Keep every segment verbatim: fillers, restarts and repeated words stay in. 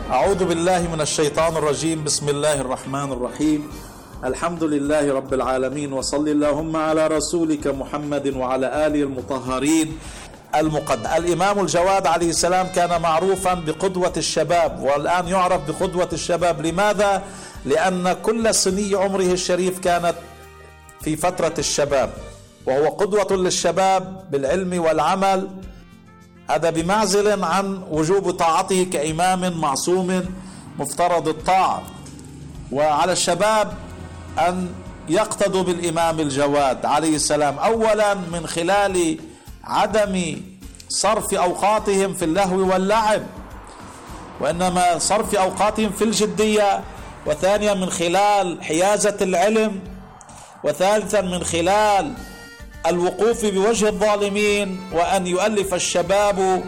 أعوذ بالله من الشيطان الرجيم. بسم الله الرحمن الرحيم. الحمد لله رب العالمين، وصل اللهم على رسولك محمد وعلى آله المطهرين المقدس. الإمام الجواد عليه السلام كان معروفا بقدوة الشباب، والآن يعرف بقدوة الشباب. لماذا؟ لأن كل سني عمره الشريف كانت في فترة الشباب، وهو قدوة للشباب بالعلم والعمل. هذا بمعزل عن وجوب طاعته كإمام معصوم مفترض الطاعة. وعلى الشباب أن يقتدوا بالإمام الجواد عليه السلام، أولا من خلال عدم صرف أوقاتهم في اللهو واللعب، وإنما صرف أوقاتهم في الجدية، وثانيا من خلال حيازة العلم، وثالثا من خلال الوقوف بوجه الظالمين، وأن يؤلف الشباب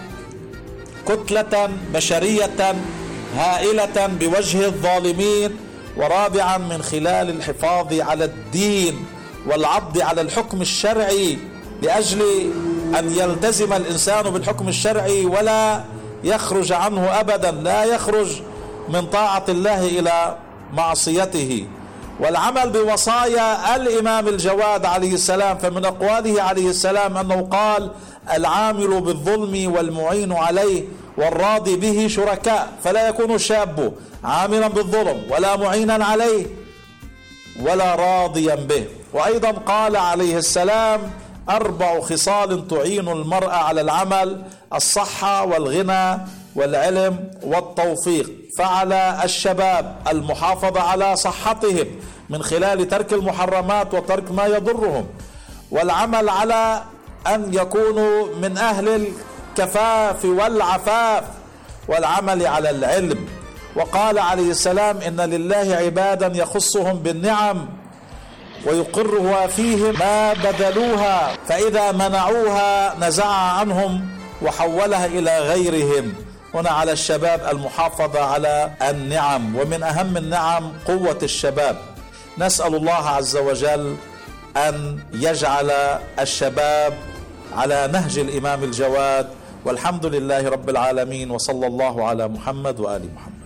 كتلة بشرية هائلة بوجه الظالمين، ورابعا من خلال الحفاظ على الدين والعض على الحكم الشرعي، لأجل أن يلتزم الإنسان بالحكم الشرعي ولا يخرج عنه أبدا، لا يخرج من طاعة الله إلى معصيته. والعمل بوصايا الإمام الجواد عليه السلام، فمن أقواله عليه السلام أنه قال: العامل بالظلم والمعين عليه والراضي به شركاء. فلا يكون الشاب عاملا بالظلم ولا معينا عليه ولا راضيا به. وأيضا قال عليه السلام: أربع خصال تعين المرأة على العمل: الصحة والغنى والعلم والتوفيق. فعلى الشباب المحافظة على صحتهم من خلال ترك المحرمات وترك ما يضرهم، والعمل على أن يكونوا من أهل الكفاف والعفاف، والعمل على العلم. وقال عليه السلام: إن لله عبادا يخصهم بالنعم ويقرها فيهم ما بذلوها، فإذا منعوها نزع عنهم وحولها إلى غيرهم. هنا على الشباب المحافظة على النعم، ومن أهم النعم قوة الشباب. نسأل الله عز وجل أن يجعل الشباب على نهج الإمام الجواد، والحمد لله رب العالمين، وصلى الله على محمد وآل محمد.